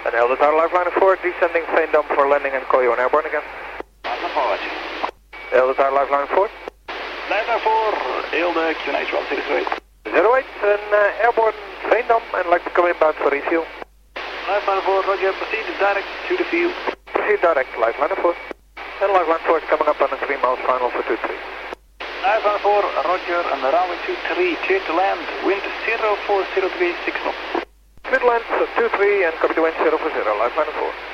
And Delta Tower, Lifeline 4, descending Veendam for landing and call you on airborne again. Delta Tower, Lifeline 4. Lifeline 4, Eelde, QNH 163. 08, and airborne Veendam, and like to come inbound for refuel. Lifeline 4, roger, proceed direct to the field. Proceed direct, Lifeline 4. And Lifeline 4 is coming up on a 3 miles final for 23. Lifeline 4, roger, and runway 23, clear to land, wind 0403, 6 knots. Midlands 23 and copy the wind 040, Lifeline 4.